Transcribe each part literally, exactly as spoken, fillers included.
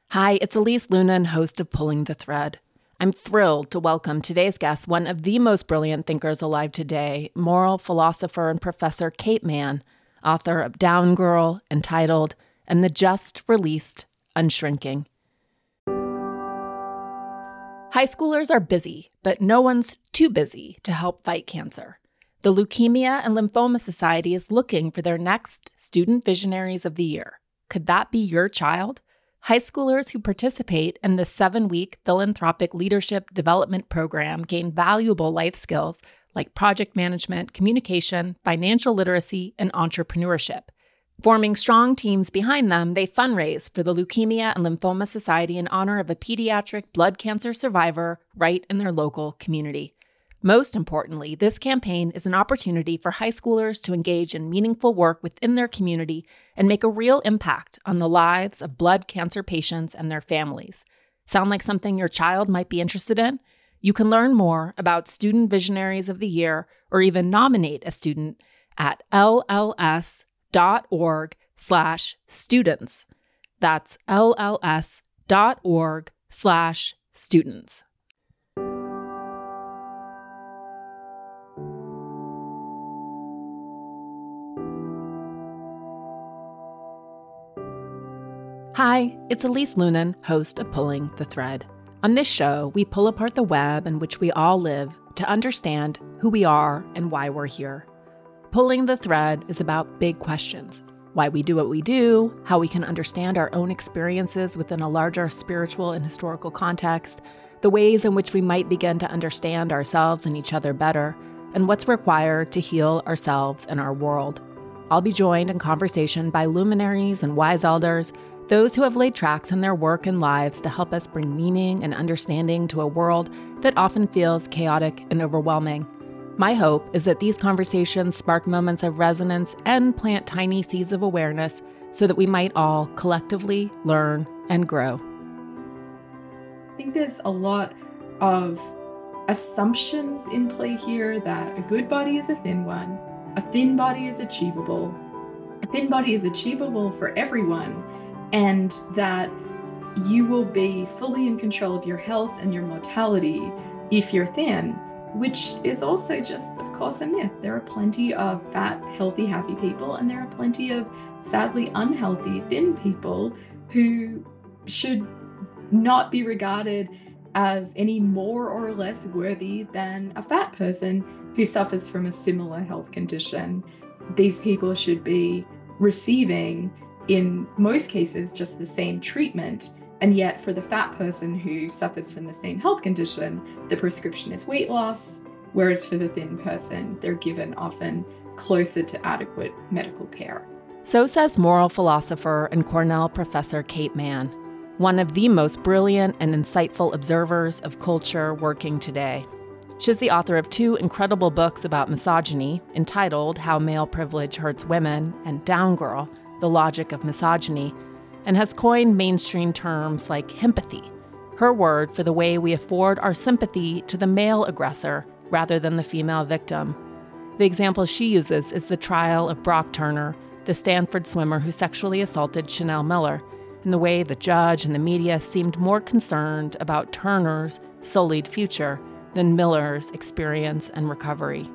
Hi, it's Elise Loehnen, host of Pulling the Thread. I'm thrilled to welcome today's guest, one of the most brilliant thinkers alive today, moral philosopher and professor Kate Manne, author of Down Girl, Entitled, and the just-released Unshrinking. High schoolers are busy, but no one's too busy to help fight cancer. The Leukemia and Lymphoma Society is looking for their next Student Visionaries of the Year. Could that be your child? High schoolers who participate in the seven-week philanthropic leadership development program gain valuable life skills like project management, communication, financial literacy, and entrepreneurship. Forming strong teams behind them, they fundraise for the Leukemia and Lymphoma Society in honor of a pediatric blood cancer survivor right in their local community. Most importantly, this campaign is an opportunity for high schoolers to engage in meaningful work within their community and make a real impact on the lives of blood cancer patients and their families. Sound like something your child might be interested in? You can learn more about Student Visionaries of the Year or even nominate a student at lls.org slash students. That's lls.org slash students. Hi, it's Elise Loehnen, host of Pulling the Thread. On this show, we pull apart the web in which we all live to understand who we are and why we're here. Pulling the Thread is about big questions: why we do what we do, how we can understand our own experiences within a larger spiritual and historical context, the ways in which we might begin to understand ourselves and each other better, and what's required to heal ourselves and our world. I'll be joined in conversation by luminaries and wise elders, those who have laid tracks in their work and lives to help us bring meaning and understanding to a world that often feels chaotic and overwhelming. My hope is that these conversations spark moments of resonance and plant tiny seeds of awareness so that we might all collectively learn and grow. I think there's a lot of assumptions in play here that a good body is a thin one, a thin body is achievable, a thin body is achievable for everyone, and that you will be fully in control of your health and your mortality if you're thin, which is also just, of course, a myth. There are plenty of fat, healthy, happy people, and there are plenty of sadly unhealthy, thin people who should not be regarded as any more or less worthy than a fat person who suffers from a similar health condition. These people should be receiving, in most cases, just the same treatment. And yet for the fat person who suffers from the same health condition, the prescription is weight loss, whereas for the thin person, they're given often closer to adequate medical care. So says moral philosopher and Cornell professor Kate Manne, one of the most brilliant and insightful observers of culture working today. She's the author of two incredible books about misogyny, entitled How Male Privilege Hurts Women and Down Girl, The Logic of Misogyny, and has coined mainstream terms like himpathy, her word for the way we afford our sympathy to the male aggressor rather than the female victim. The example she uses is the trial of Brock Turner, the Stanford swimmer who sexually assaulted Chanel Miller, and the way the judge and the media seemed more concerned about Turner's sullied future than Miller's experience and recovery.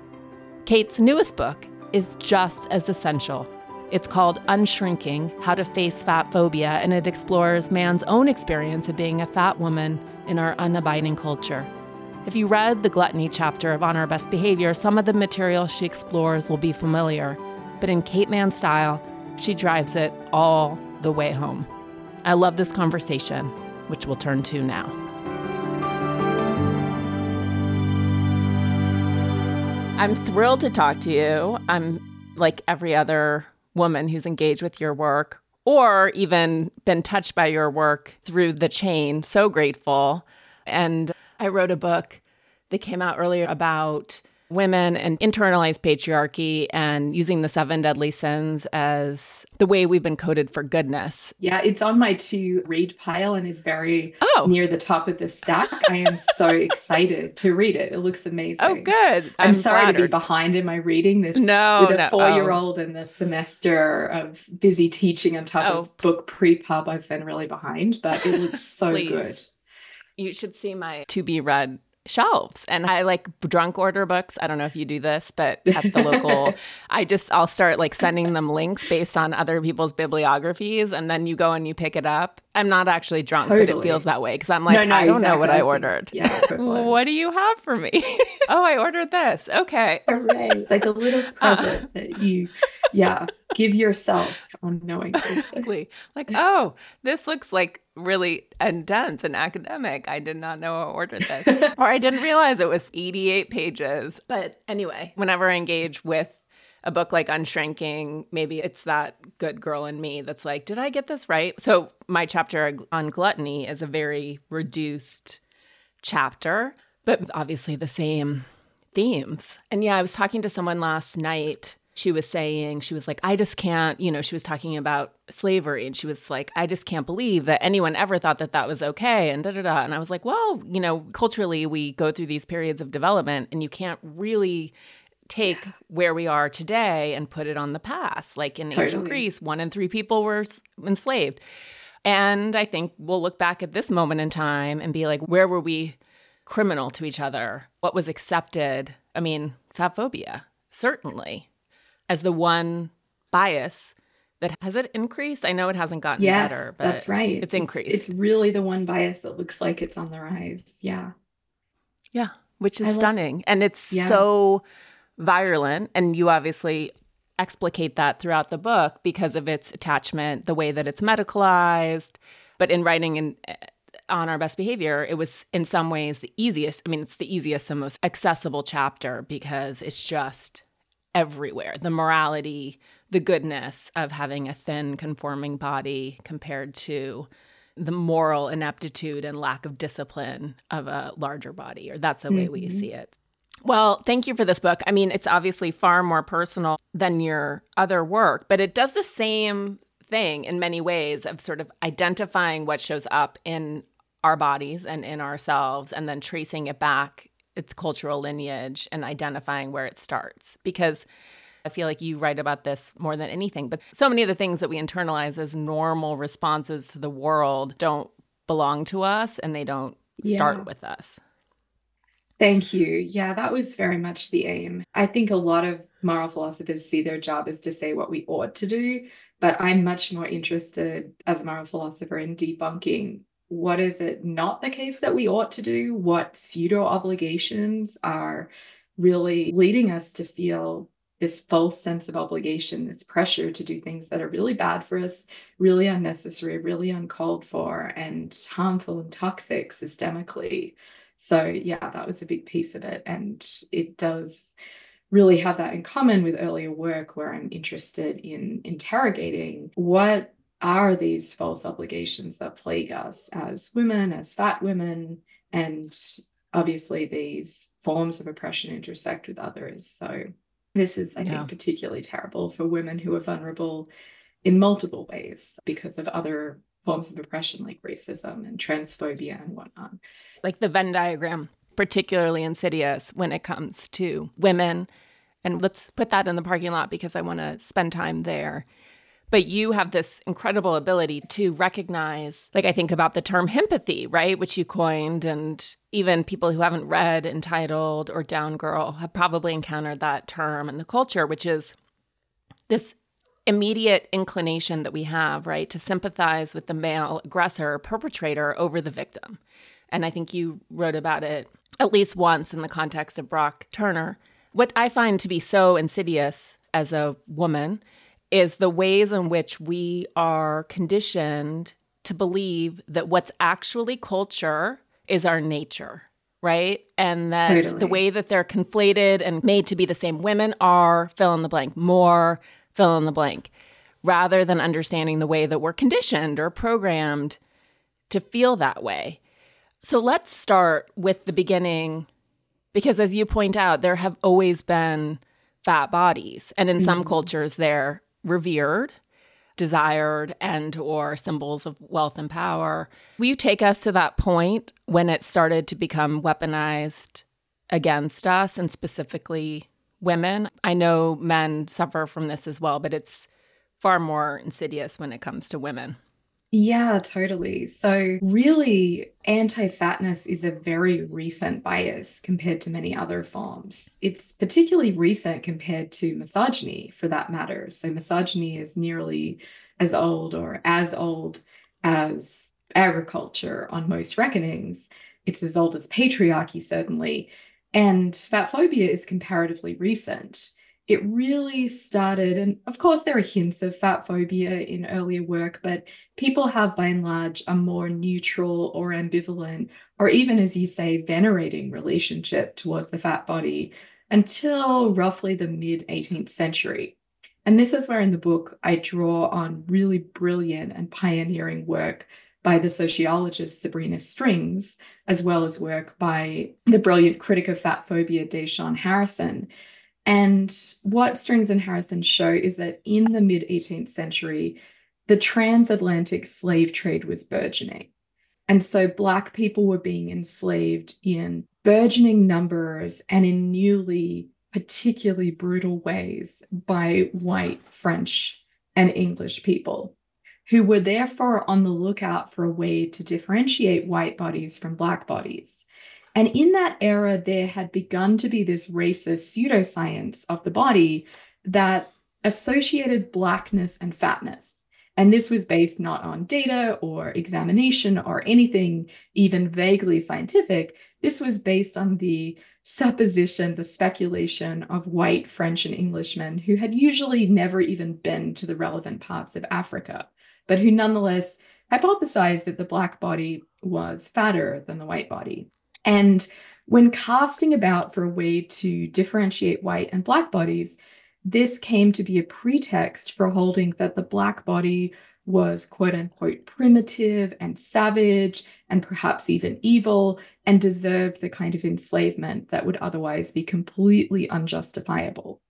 Kate's newest book is just as essential. It's called Unshrinking: How to Face Fat Phobia, and it explores man's own experience of being a fat woman in our unabiding culture. If you read the gluttony chapter of On Our Best Behavior, some of the material she explores will be familiar, but in Kate Manne's style, she drives it all the way home. I love this conversation, which we'll turn to now. I'm thrilled to talk to you. I'm like every other woman who's engaged with your work or even been touched by your work through the chain. So grateful. And I wrote a book that came out earlier about women and internalized patriarchy and using the seven deadly sins as the way we've been coded for goodness. Yeah, it's on my to read pile and is very oh. near the top of the stack. I am so excited to read it. It looks amazing. Oh, good. I'm, I'm sorry flattered. to be behind in my reading this no, with a no. four-year-old oh. and the semester of busy teaching on top oh. of book pre-pub. I've been really behind, but it looks so good. You should see my to-be-read shelves. And I like drunk order books. I don't know if you do this, but at the local, I just, I'll start like sending them links based on other people's bibliographies. And then you go and you pick it up. I'm not actually drunk, Totally. but it feels that way because I'm like, no, no, I don't exactly. know what I ordered. Yeah, what do you have for me? oh, I ordered this. Okay. Hooray. It's like a little present uh, that you, yeah, give yourself unknowingly. Exactly. Like, oh, this looks like really intense and academic. I did not know I ordered this. Or I didn't realize it was eighty-eight pages. But anyway, whenever I engage with a book like Unshrinking, maybe it's that good girl in me that's like, did I get this right? So my chapter on gluttony is a very reduced chapter, but obviously the same themes. And yeah, I was talking to someone last night. She was saying, she was like, I just can't, you know, she was talking about slavery and she was like, I just can't believe that anyone ever thought that that was okay and da da da. And I was like, well, you know, culturally we go through these periods of development and you can't really take where we are today and put it on the past. Like in Totally. ancient Greece, one in three people were enslaved. And I think we'll look back at this moment in time and be like, where were we criminal to each other? What was accepted? I mean, fat phobia, certainly, as the one bias that has it increased? I know it hasn't gotten yes, better, but that's right. It's increased. It's, it's really the one bias that looks like it's on the rise. Yeah. Yeah, which is I love- stunning. And it's Yeah. so virulent. And you obviously explicate that throughout the book because of its attachment, the way that it's medicalized. But in writing in, on Our Best Behavior, it was in some ways the easiest. I mean, it's the easiest and most accessible chapter because it's just everywhere. The morality, the goodness of having a thin, conforming body compared to the moral ineptitude and lack of discipline of a larger body, or that's the way Mm-hmm. we see it. Well, thank you for this book. I mean, it's obviously far more personal than your other work, but it does the same thing in many ways of sort of identifying what shows up in our bodies and in ourselves and then tracing it back, its cultural lineage, and identifying where it starts. Because I feel like you write about this more than anything, but so many of the things that we internalize as normal responses to the world don't belong to us and they don't start Yeah. with us. Thank you. Yeah, that was very much the aim. I think a lot of moral philosophers see their job as to say what we ought to do, but I'm much more interested as a moral philosopher in debunking what is it not the case that we ought to do, what pseudo obligations are really leading us to feel this false sense of obligation, this pressure to do things that are really bad for us, really unnecessary, really uncalled for, and harmful and toxic systemically. So yeah, that was a big piece of it. And it does really have that in common with earlier work where I'm interested in interrogating what are these false obligations that plague us as women, as fat women, and obviously these forms of oppression intersect with others. So this is, I Yeah. think, particularly terrible for women who are vulnerable in multiple ways because of other forms of oppression like racism and transphobia and whatnot. Like the Venn diagram, particularly insidious when it comes to women. And let's put that in the parking lot because I want to spend time there. But you have this incredible ability to recognize, like I think about the term himpathy, right, which you coined, and even people who haven't read Entitled or Down Girl have probably encountered that term in the culture, which is this immediate inclination that we have, right, to sympathize with the male aggressor, perpetrator over the victim. And I think you wrote about it at least once in the context of Brock Turner. What I find to be so insidious as a woman is the ways in which we are conditioned to believe that what's actually culture is our nature, right? And that Totally. the way that they're conflated and made to be the same, women are fill in the blank, more fill in the blank, rather than understanding the way that we're conditioned or programmed to feel that way. So let's start with the beginning Because as you point out, there have always been fat bodies. And in some Mm. cultures, they're revered, desired, and or symbols of wealth and power. Will you take us to that point when it started to become weaponized against us, and specifically women? I know men suffer from this as well, but it's far more insidious when it comes to women. Yeah, totally. So, really, anti fatness is a very recent bias compared to many other forms. It's particularly recent compared to misogyny, for that matter. So, misogyny is nearly as old or as old as agriculture on most reckonings. It's as old as patriarchy, certainly. And fat phobia is comparatively recent. It really started, and of course, there are hints of fat phobia in earlier work, but people have, by and large, a more neutral or ambivalent, or even, as you say, venerating relationship towards the fat body until roughly the mid eighteenth century. And this is where in the book I draw on really brilliant and pioneering work by the sociologist Sabrina Strings, as well as work by the brilliant critic of fat phobia, Deshawn Harrison. And what Strings and Harrison show is that in the mid eighteenth century, the transatlantic slave trade was burgeoning. And so Black people were being enslaved in burgeoning numbers and in newly, particularly brutal ways by white, French, and English people, who were therefore on the lookout for a way to differentiate white bodies from Black bodies. And in that era, there had begun to be this racist pseudoscience of the body that associated Blackness and fatness. And this was based not on data or examination or anything even vaguely scientific. This was based on the supposition, the speculation of white French and Englishmen who had usually never even been to the relevant parts of Africa, but who nonetheless hypothesized that the Black body was fatter than the white body. And when casting about for a way to differentiate white and Black bodies, this came to be a pretext for holding that the Black body was quote unquote primitive and savage and perhaps even evil and deserved the kind of enslavement that would otherwise be completely unjustifiable.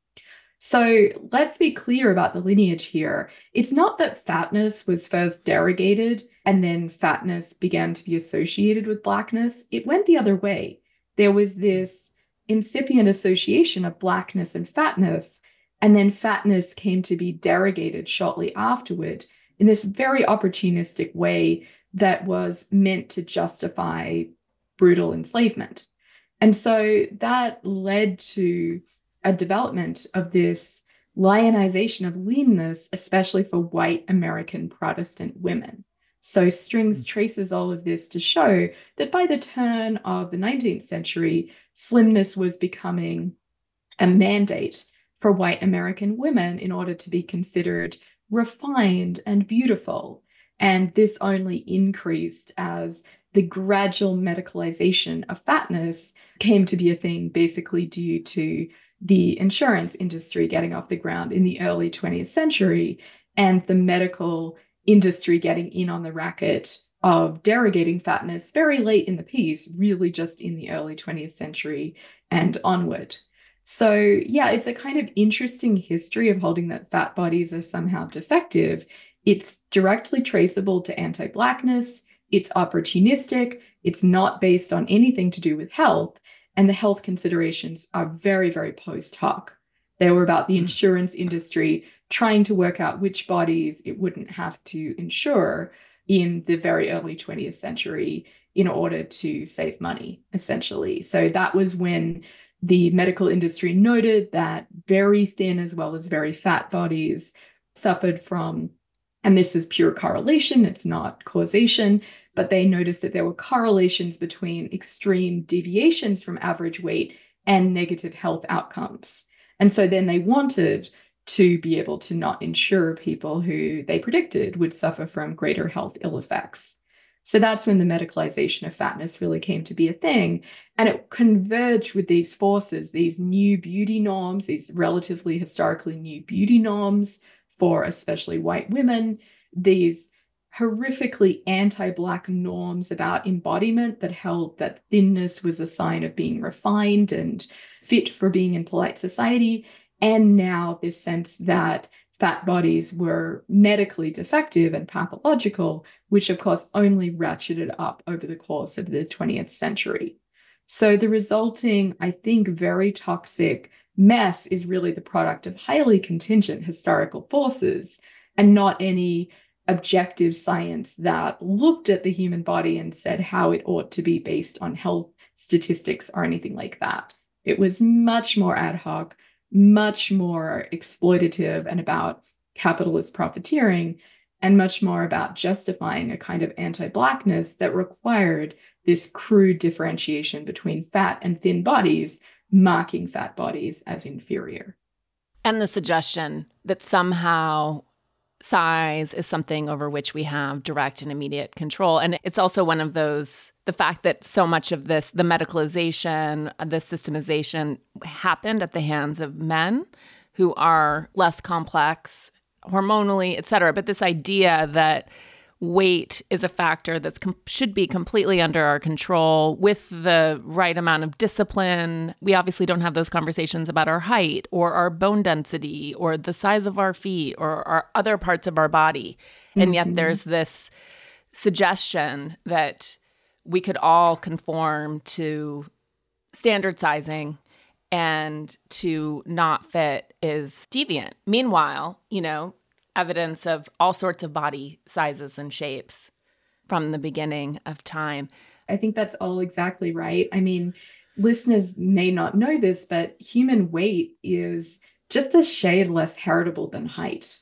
So let's be clear about the lineage here. It's not that fatness was first derogated and then fatness began to be associated with Blackness. It went the other way. There was this incipient association of Blackness and fatness, and then fatness came to be derogated shortly afterward in this very opportunistic way that was meant to justify brutal enslavement. And so that led to a development of this lionization of leanness, especially for white American Protestant women. So Strings traces all of this to show that by the turn of the nineteenth century, slimness was becoming a mandate for white American women in order to be considered refined and beautiful. And this only increased as the gradual medicalization of fatness came to be a thing basically due to the insurance industry getting off the ground in the early twentieth century and the medical industry getting in on the racket of derogating fatness very late in the piece, really just in the early twentieth century and onward. So yeah, it's a kind of interesting history of holding that fat bodies are somehow defective. It's directly traceable to anti-Blackness. It's opportunistic. It's not based on anything to do with health. And the health considerations are very, very post hoc. They were about the insurance industry trying to work out which bodies it wouldn't have to insure in the very early twentieth century in order to save money, essentially. So that was when the medical industry noted that very thin as well as very fat bodies suffered from, and this is pure correlation, it's not causation, but they noticed that there were correlations between extreme deviations from average weight and negative health outcomes. And so then they wanted to be able to not insure people who they predicted would suffer from greater health ill effects. So that's when the medicalization of fatness really came to be a thing. And it converged with these forces, these new beauty norms, these relatively historically new beauty norms for especially white women, these horrifically anti-Black norms about embodiment that held that thinness was a sign of being refined and fit for being in polite society, and now this sense that fat bodies were medically defective and pathological, which of course only ratcheted up over the course of the twentieth century. So the resulting, I think, very toxic mess is really the product of highly contingent historical forces and not any objective science that looked at the human body and said how it ought to be based on health statistics or anything like that. It was much more ad hoc, much more exploitative and about capitalist profiteering, and much more about justifying a kind of anti-Blackness that required this crude differentiation between fat and thin bodies, marking fat bodies as inferior. And the suggestion that somehow size is something over which we have direct and immediate control. And it's also one of those, the fact that so much of this, the medicalization, the systemization happened at the hands of men who are less complex hormonally, et cetera. But this idea that weight is a factor that com- should be completely under our control with the right amount of discipline. We obviously don't have those conversations about our height or our bone density or the size of our feet or our other parts of our body. And mm-hmm. yet there's this suggestion that we could all conform to standard sizing and to not fit is deviant. Meanwhile, you know, evidence of all sorts of body sizes and shapes from the beginning of time. I think that's all exactly right. I mean, listeners may not know this, but human weight is just a shade less heritable than height.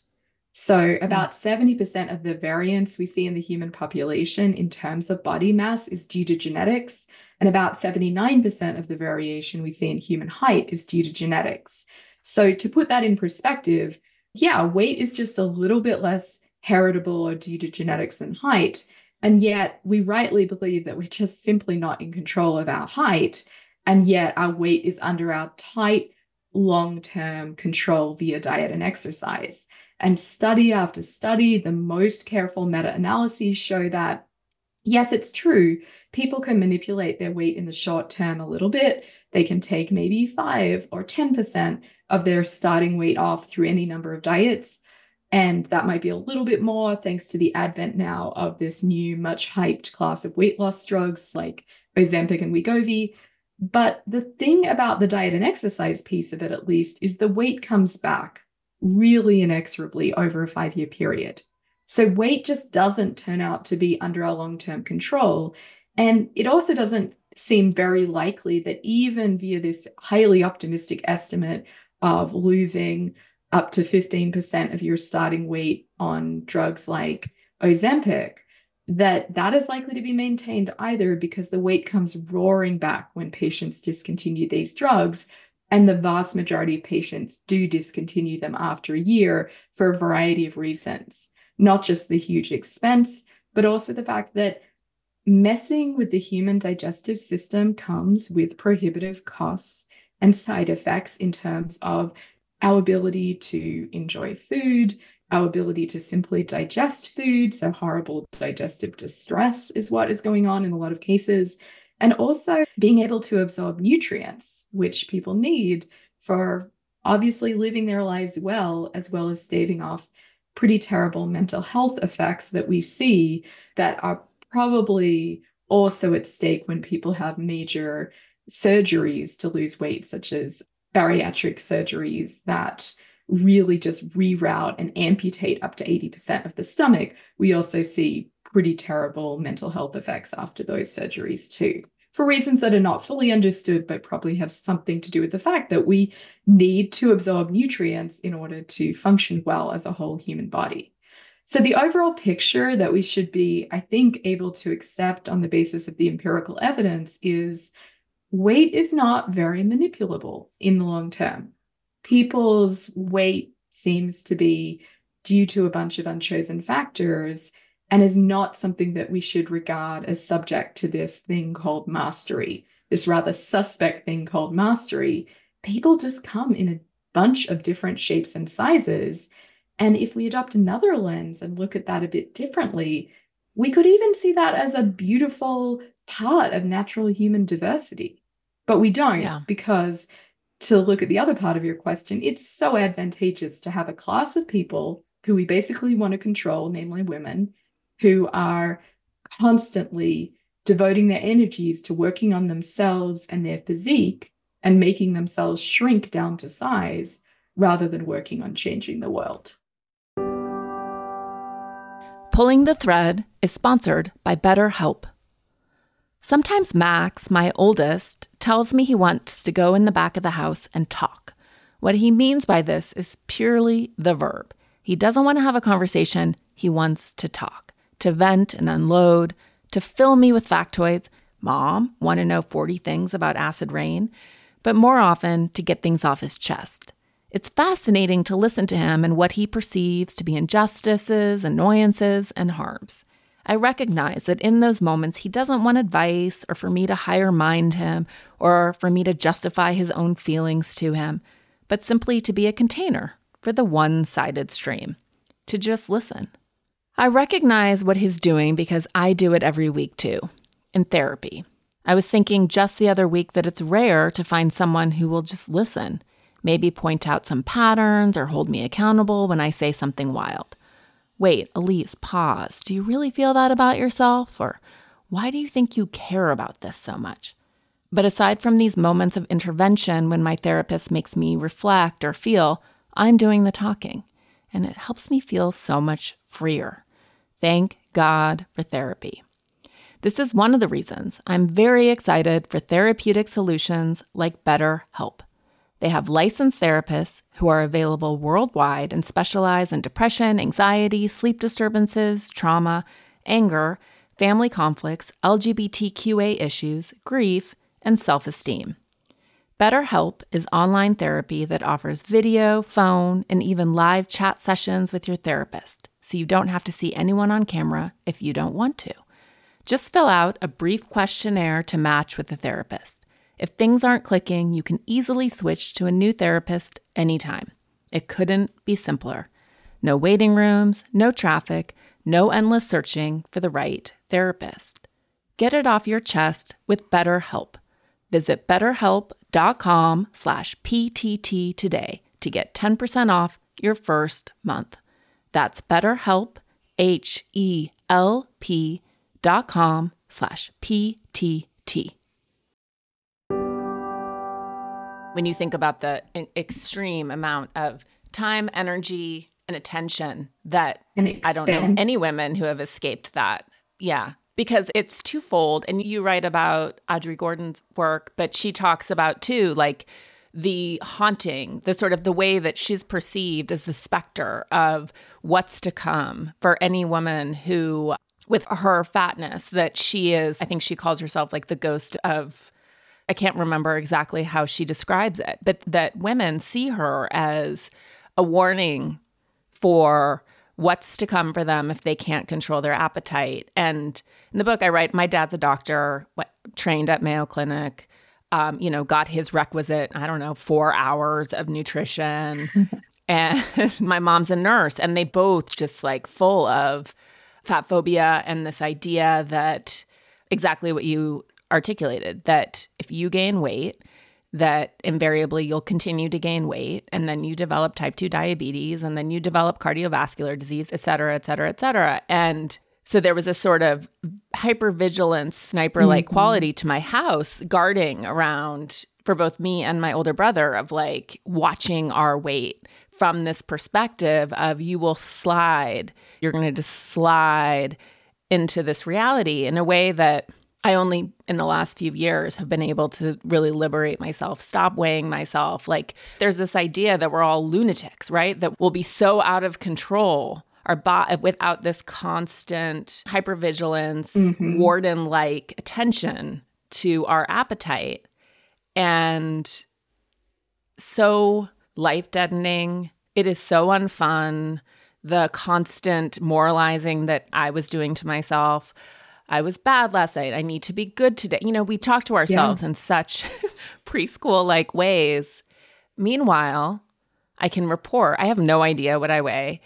So about mm. seventy percent of the variance we see in the human population in terms of body mass is due to genetics, and about seventy-nine percent of the variation we see in human height is due to genetics. So to put that in perspective, yeah, weight is just a little bit less heritable or due to genetics than height. And yet we rightly believe that we're just simply not in control of our height. And yet our weight is under our tight, long-term control via diet and exercise. And study after study, the most careful meta-analyses show that, yes, it's true. People can manipulate their weight in the short term a little bit. They can take maybe five or ten percent of their starting weight off through any number of diets. And that might be a little bit more thanks to the advent now of this new, much hyped class of weight loss drugs like Ozempic and Wegovy. But the thing about the diet and exercise piece of it, at least, is the weight comes back really inexorably over a five-year period. So weight just doesn't turn out to be under our long-term control. And it also doesn't seem very likely that even via this highly optimistic estimate of losing up to fifteen percent of your starting weight on drugs like Ozempic, that that is likely to be maintained either, because the weight comes roaring back when patients discontinue these drugs. And the vast majority of patients do discontinue them after a year for a variety of reasons, not just the huge expense, but also the fact that messing with the human digestive system comes with prohibitive costs and side effects in terms of our ability to enjoy food, our ability to simply digest food. So horrible digestive distress is what is going on in a lot of cases. And also being able to absorb nutrients, which people need for obviously living their lives well, as well as staving off pretty terrible mental health effects that we see that are probably also at stake when people have major surgeries to lose weight, such as bariatric surgeries that really just reroute and amputate up to eighty percent of the stomach. We also see pretty terrible mental health effects after those surgeries too, for reasons that are not fully understood, but probably have something to do with the fact that we need to absorb nutrients in order to function well as a whole human body. So the overall picture that we should be, I think, able to accept on the basis of the empirical evidence is weight is not very manipulable in the long term. People's weight seems to be due to a bunch of unchosen factors and is not something that we should regard as subject to this thing called mastery, this rather suspect thing called mastery. People just come in a bunch of different shapes and sizes. And if we adopt another lens and look at that a bit differently, we could even see that as a beautiful part of natural human diversity. But we don't, Yeah. because to look at the other part of your question, it's so advantageous to have a class of people who we basically want to control, namely women, who are constantly devoting their energies to working on themselves and their physique and making themselves shrink down to size rather than working on changing the world. Pulling the Thread is sponsored by BetterHelp. Sometimes Max, my oldest, tells me he wants to go in the back of the house and talk. What he means by this is purely the verb. He doesn't want to have a conversation. He wants to talk, to vent and unload, to fill me with factoids. Mom, want to know forty things about acid rain? But more often, to get things off his chest. It's fascinating to listen to him and what he perceives to be injustices, annoyances, and harms. I recognize that in those moments, he doesn't want advice or for me to higher mind him or for me to justify his own feelings to him, but simply to be a container for the one-sided stream, to just listen. I recognize what he's doing because I do it every week too, in therapy. I was thinking just the other week that it's rare to find someone who will just listen, maybe point out some patterns or hold me accountable when I say something wild. Wait, Elise, pause. Do you really feel that about yourself? Or why do you think you care about this so much? But aside from these moments of intervention when my therapist makes me reflect or feel, I'm doing the talking, and it helps me feel so much freer. Thank God for therapy. This is one of the reasons I'm very excited for therapeutic solutions like BetterHelp. They have licensed therapists who are available worldwide and specialize in depression, anxiety, sleep disturbances, trauma, anger, family conflicts, L G B T Q A issues, grief, and self-esteem. BetterHelp is online therapy that offers video, phone, and even live chat sessions with your therapist, so you don't have to see anyone on camera if you don't want to. Just fill out a brief questionnaire to match with the therapist. If things aren't clicking, you can easily switch to a new therapist anytime. It couldn't be simpler. No waiting rooms, no traffic, no endless searching for the right therapist. Get it off your chest with BetterHelp. Visit betterhelp.com slash PTT today to get ten percent off your first month. That's BetterHelp, H E L P dot com slash P T T. When you think about the extreme amount of time, energy, and attention that I don't know any women who have escaped that. Yeah, because it's twofold. And you write about Audrey Gordon's work, but she talks about too, like the haunting, the sort of the way that she's perceived as the specter of what's to come for any woman who, with her fatness, that she is, I think she calls herself like the ghost of, I can't remember exactly how she describes it, but that women see her as a warning for what's to come for them if they can't control their appetite. And in the book I write, my dad's a doctor, trained at Mayo Clinic, um, you know, got his requisite, I don't know, four hours of nutrition. And my mom's a nurse, and they both just like full of fat phobia and this idea that exactly what you articulated, that if you gain weight, that invariably you'll continue to gain weight, and then you develop type two diabetes, and then you develop cardiovascular disease, et cetera, et cetera, et cetera. And so there was a sort of hypervigilance, sniper-like mm-hmm. quality to my house, guarding around for both me and my older brother, of like watching our weight from this perspective of you will slide, you're going to just slide into this reality in a way that I only in the last few years have been able to really liberate myself, stop weighing myself. Like there's this idea that we're all lunatics, right? That we'll be so out of control our bo- without this constant hypervigilance, mm-hmm. warden-like attention to our appetite. And so life-deadening. It is so unfun. The constant moralizing that I was doing to myself. I was bad last night. I need to be good today. You know, we talk to ourselves yeah. in such preschool-like ways. Meanwhile, I can report. I have no idea what I weigh.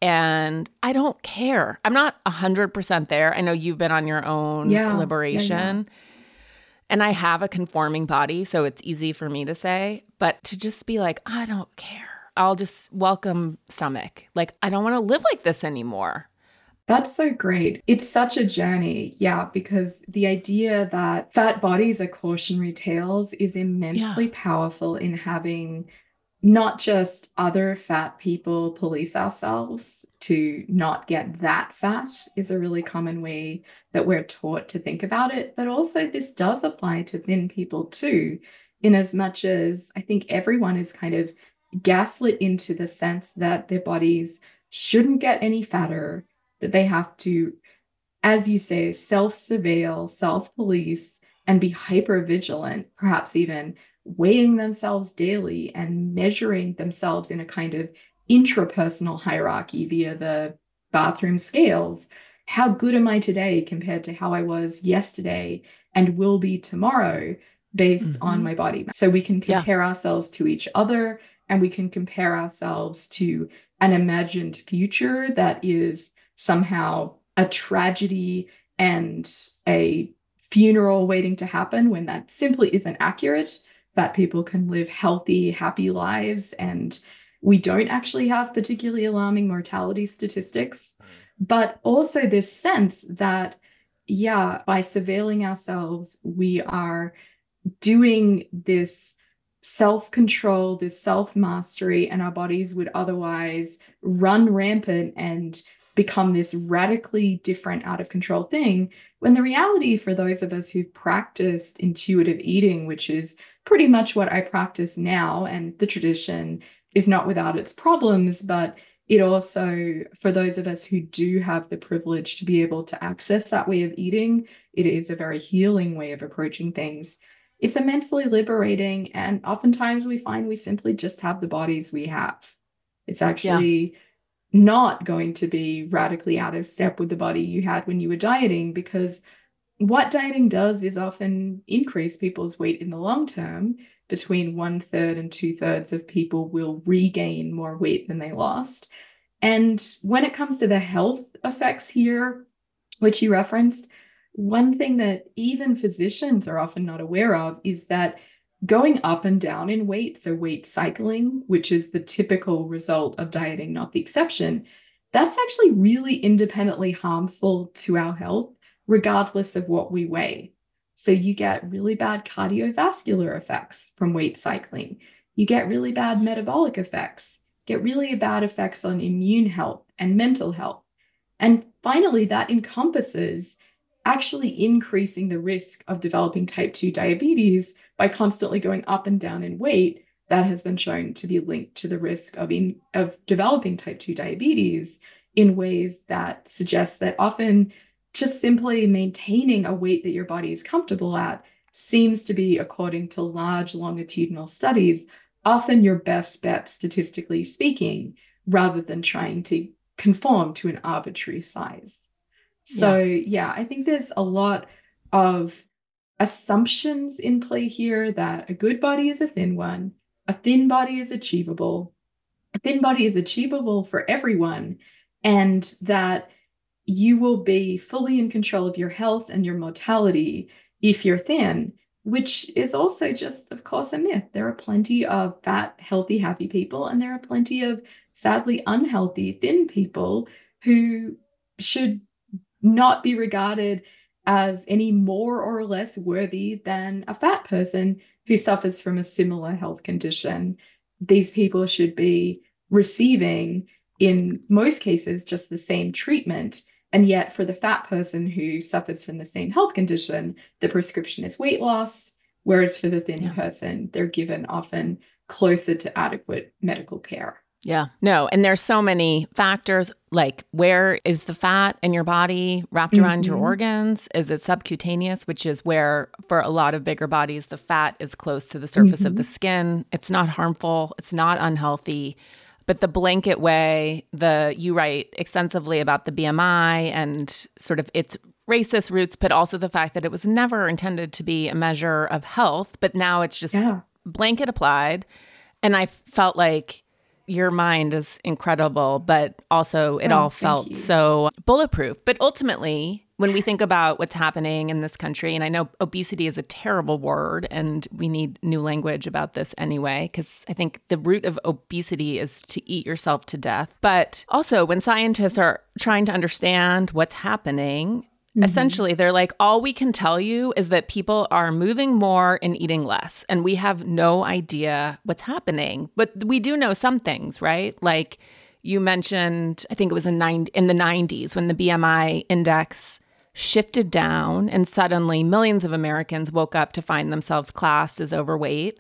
And I don't care. I'm not one hundred percent there. I know you've been on your own Yeah, liberation. yeah, yeah. And I have a conforming body, so it's easy for me to say. But to just be like, I don't care. I'll just welcome stomach. Like, I don't want to live like this anymore. That's so great. It's such a journey. Yeah, because the idea that fat bodies are cautionary tales is immensely Yeah. powerful in having not just other fat people police ourselves to not get that fat is a really common way that we're taught to think about it. But also this does apply to thin people too, in as much as I think everyone is kind of gaslit into the sense that their bodies shouldn't get any fatter, that they have to, as you say, self-surveil, self-police, and be hyper-vigilant, perhaps even weighing themselves daily and measuring themselves in a kind of intrapersonal hierarchy via the bathroom scales. How good am I today compared to how I was yesterday and will be tomorrow based Mm-hmm. on my body mass? So we can Yeah. compare ourselves to each other, and we can compare ourselves to an imagined future that is somehow a tragedy and a funeral waiting to happen, when that simply isn't accurate. That people can live healthy, happy lives, and we don't actually have particularly alarming mortality statistics. But also this sense that, yeah, by surveilling ourselves, we are doing this self-control, this self-mastery, and our bodies would otherwise run rampant and become this radically different, out of control thing, when the reality for those of us who've practiced intuitive eating, which is pretty much what I practice now, and the tradition is not without its problems, but it also, for those of us who do have the privilege to be able to access that way of eating, it is a very healing way of approaching things. It's immensely liberating, and oftentimes we find we simply just have the bodies we have. It's actually yeah. not going to be radically out of step with the body you had when you were dieting, because what dieting does is often increase people's weight in the long term. Between one third and two thirds of people will regain more weight than they lost. And when it comes to the health effects here, which you referenced, one thing that even physicians are often not aware of is that going up and down in weight, so weight cycling, which is the typical result of dieting, not the exception, that's actually really independently harmful to our health, regardless of what we weigh. So you get really bad cardiovascular effects from weight cycling. You get really bad metabolic effects, get really bad effects on immune health and mental health. And finally, that encompasses actually increasing the risk of developing type two diabetes by constantly going up and down in weight. That has been shown to be linked to the risk of, in, of developing type two diabetes in ways that suggest that often just simply maintaining a weight that your body is comfortable at seems to be, according to large longitudinal studies, often your best bet, statistically speaking, rather than trying to conform to an arbitrary size. So yeah. yeah, I think there's a lot of assumptions in play here that a good body is a thin one, a thin body is achievable, a thin body is achievable for everyone, and that you will be fully in control of your health and your mortality if you're thin, which is also just, of course, a myth. There are plenty of fat, healthy, happy people, and there are plenty of sadly unhealthy, thin people who should not be regarded as any more or less worthy than a fat person who suffers from a similar health condition. These people should be receiving, in most cases, just the same treatment. And yet for the fat person who suffers from the same health condition, the prescription is weight loss, whereas for the thin yeah. person, they're given often closer to adequate medical care. Yeah, no. And there's so many factors, like where is the fat in your body wrapped around mm-hmm. your organs? Is it subcutaneous, which is where for a lot of bigger bodies, the fat is close to the surface mm-hmm. of the skin. It's not harmful. It's not unhealthy. But the blanket way, the you write extensively about the B M I and sort of its racist roots, but also the fact that it was never intended to be a measure of health. But now it's just yeah. blanket applied. And I felt like Your mind is incredible, but also it Oh, all thank felt you. so bulletproof. But ultimately, when we think about what's happening in this country, and I know obesity is a terrible word and we need new language about this anyway, because I think the root of obesity is to eat yourself to death. But also, when scientists are trying to understand what's happening, Mhm. essentially, they're like, all we can tell you is that people are moving more and eating less. And we have no idea what's happening. But we do know some things, right? Like you mentioned, I think it was in, nine, in the nineties when the B M I index shifted down and suddenly millions of Americans woke up to find themselves classed as overweight.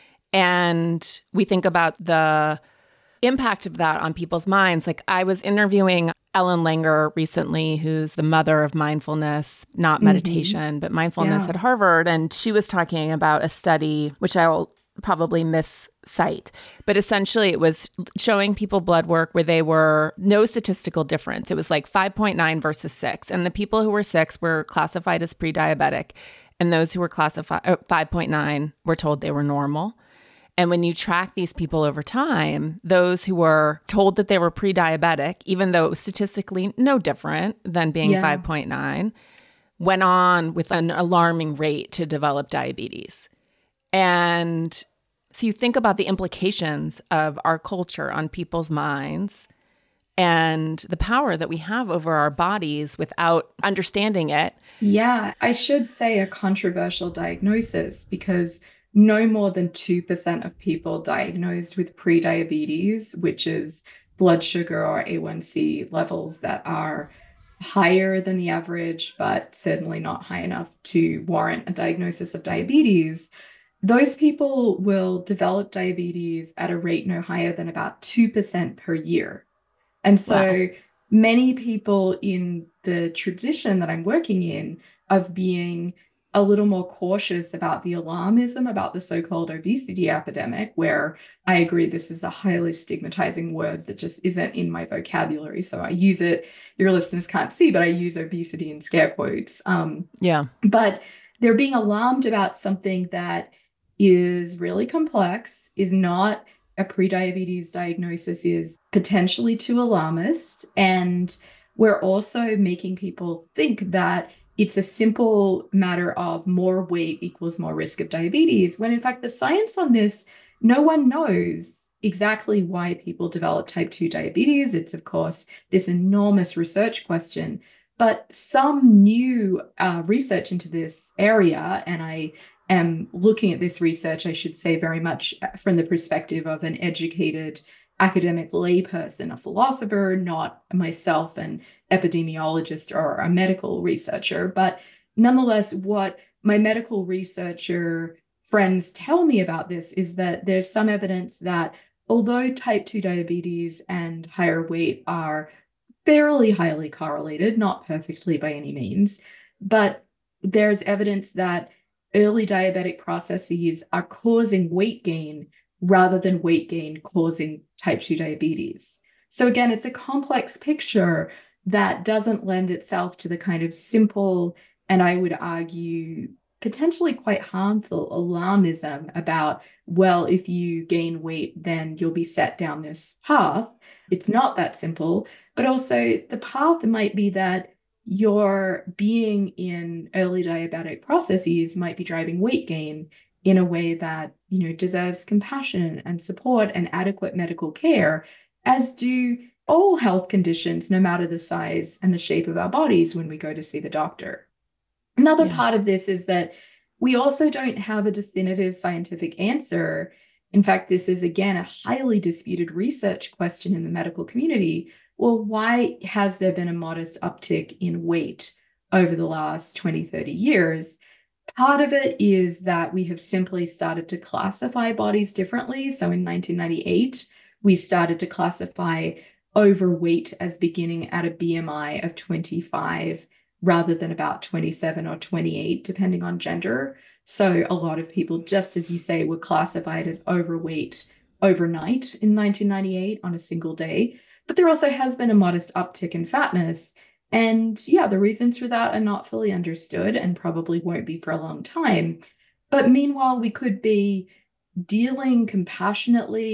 And we think about the impact of that on people's minds. Like I was interviewing Ellen Langer recently, who's the mother of mindfulness, not meditation, mm-hmm. but mindfulness yeah. at Harvard. And she was talking about a study, which I will probably miscite, but essentially it was showing people blood work where they were no statistical difference. It was like five point nine versus six. And the people who were six were classified as pre-diabetic. And those who were classified uh, five point nine were told they were normal. And when you track these people over time, those who were told that they were pre-diabetic, even though it was statistically no different than being yeah. five point nine, went on with an alarming rate to develop diabetes. And so you think about the implications of our culture on people's minds and the power that we have over our bodies without understanding it. Yeah, I should say a controversial diagnosis because no more than two percent of people diagnosed with prediabetes, which is blood sugar or A one C levels that are higher than the average, but certainly not high enough to warrant a diagnosis of diabetes, those people will develop diabetes at a rate no higher than about two percent per year. And so wow. many people in the tradition that I'm working in of being a little more cautious about the alarmism about the so-called obesity epidemic, where I agree this is a highly stigmatizing word that just isn't in my vocabulary. So I use it, your listeners can't see, but I use obesity in scare quotes. Um, yeah. But they're being alarmed about something that is really complex, is not a prediabetes diagnosis, is potentially too alarmist. And we're also making people think that it's a simple matter of more weight equals more risk of diabetes, when in fact the science on this, no one knows exactly why people develop type two diabetes. It's of course this enormous research question, but some new uh, research into this area, and I am looking at this research, I should say, very much from the perspective of an educated academic layperson, a philosopher, not myself, an epidemiologist or a medical researcher. But nonetheless, what my medical researcher friends tell me about this is that there's some evidence that although type two diabetes and higher weight are fairly highly correlated, not perfectly by any means, but there's evidence that early diabetic processes are causing weight gain rather than weight gain causing type two diabetes. So again, it's a complex picture that doesn't lend itself to the kind of simple, and I would argue potentially quite harmful alarmism about, well, if you gain weight, then you'll be set down this path. It's not that simple, but also the path might be that your being in early diabetic processes might be driving weight gain in a way that, you know, deserves compassion and support and adequate medical care, as do all health conditions, no matter the size and the shape of our bodies when we go to see the doctor. Another yeah. part of this is that we also don't have a definitive scientific answer. In fact, this is, again, a highly disputed research question in the medical community. Well, why has there been a modest uptick in weight over the last twenty, thirty years? Part of it is that we have simply started to classify bodies differently. So in nineteen ninety-eight, we started to classify overweight as beginning at a B M I of twenty-five rather than about twenty-seven or twenty-eight, depending on gender. So a lot of people, just as you say, were classified as overweight overnight in nineteen ninety-eight on a single day. But there also has been a modest uptick in fatness. And yeah, the reasons for that are not fully understood and probably won't be for a long time. But meanwhile, we could be dealing compassionately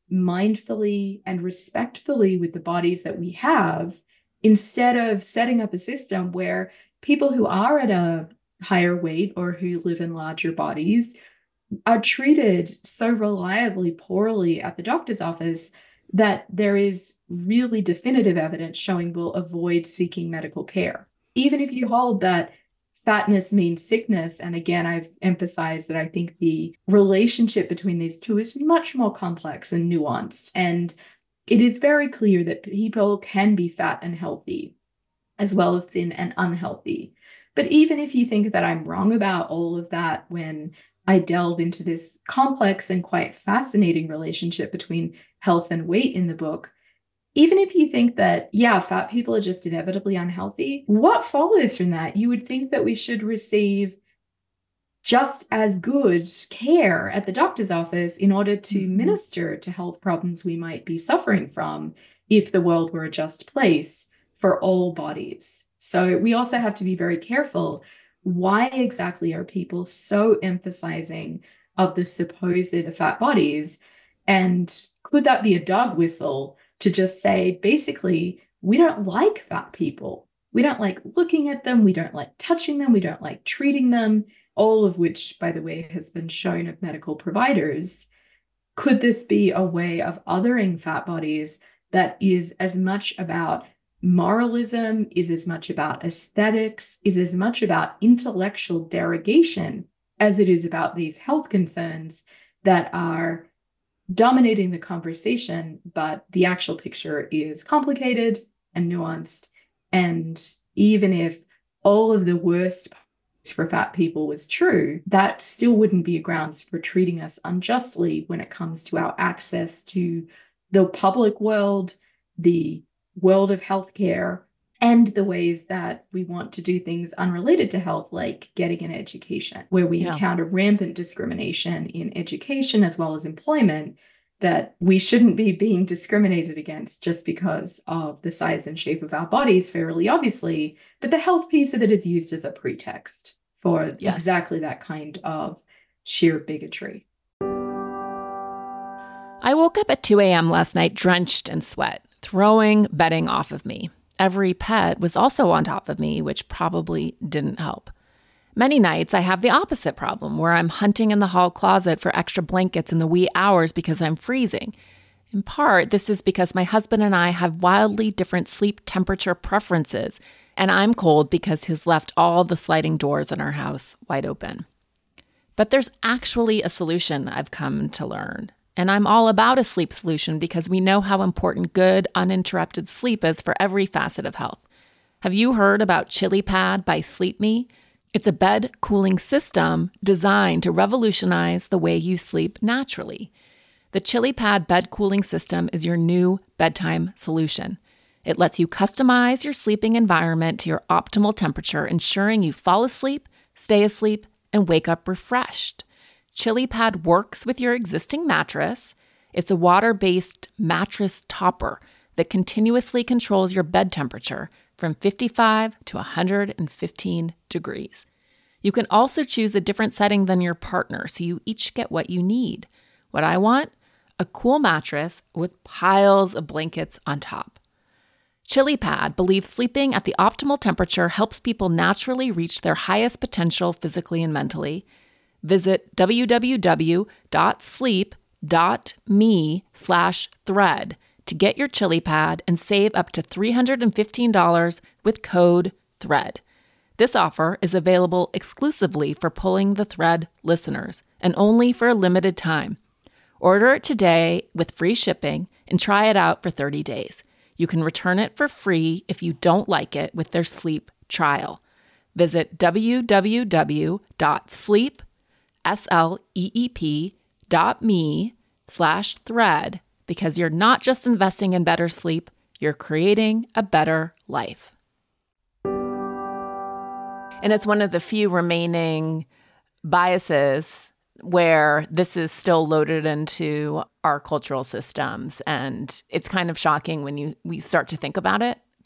mindfully and respectfully with the bodies that we have, instead of setting up a system where people who are at a higher weight or who live in larger bodies are treated so reliably poorly at the doctor's office that there is really definitive evidence showing we'll avoid seeking medical care. Even if you hold that fatness means sickness, and again, I've emphasized that I think the relationship between these two is much more complex and nuanced, and it is very clear that people can be fat and healthy, as well as thin and unhealthy. But even if you think that I'm wrong about all of that, when I delve into this complex and quite fascinating relationship between health and weight in the book, even if you think that, yeah, fat people are just inevitably unhealthy, what follows from that? You would think that we should receive just as good care at the doctor's office in order to mm-hmm. minister to health problems we might be suffering from if the world were a just place for all bodies. So we also have to be very careful. Why exactly are people so emphasizing of the supposed fat bodies? And could that be a dog whistle to just say, basically, we don't like fat people. We don't like looking at them. We don't like touching them. We don't like treating them, all of which, by the way, has been shown of medical providers. Could this be a way of othering fat bodies that is as much about moralism, is as much about aesthetics, is as much about intellectual derogation as it is about these health concerns that are dominating the conversation, but the actual picture is complicated and nuanced. And even if all of the worst for fat people was true, that still wouldn't be a grounds for treating us unjustly when it comes to our access to the public world, the world of healthcare, and the ways that we want to do things unrelated to health, like getting an education, where we yeah. encounter rampant discrimination in education as well as employment, that we shouldn't be being discriminated against just because of the size and shape of our bodies, fairly obviously, but the health piece of it is used as a pretext for yes. exactly that kind of sheer bigotry. I woke up at two a.m. last night drenched in sweat, throwing bedding off of me. Every pet was also on top of me, which probably didn't help. Many nights I have the opposite problem, where I'm hunting in the hall closet for extra blankets in the wee hours because I'm freezing. In part, this is because my husband and I have wildly different sleep temperature preferences, and I'm cold because he's left all the sliding doors in our house wide open. But there's actually a solution I've come to learn. And I'm all about a sleep solution because we know how important good, uninterrupted sleep is for every facet of health. Have you heard about ChiliPad by Sleep Me? It's a bed cooling system designed to revolutionize the way you sleep naturally. The ChiliPad bed cooling system is your new bedtime solution. It lets you customize your sleeping environment to your optimal temperature, ensuring you fall asleep, stay asleep, and wake up refreshed. ChiliPad works with your existing mattress. It's a water-based mattress topper that continuously controls your bed temperature from fifty-five to one hundred fifteen degrees. You can also choose a different setting than your partner, so you each get what you need. What I want? A cool mattress with piles of blankets on top. ChiliPad believes sleeping at the optimal temperature helps people naturally reach their highest potential physically and mentally. Visit www.sleep.me slash thread to get your ChiliPad and save up to three hundred fifteen dollars with code THREAD. This offer is available exclusively for Pulling the Thread listeners and only for a limited time. Order it today with free shipping and try it out for thirty days. You can return it for free if you don't like it with their sleep trial. Visit www.sleep.me S-L-E-E-P dot me slash thread because you're not just investing in better sleep, you're creating a better life. And it's one of the few remaining biases where this is still loaded into our cultural systems. And it's kind of shocking when you we start to think about it,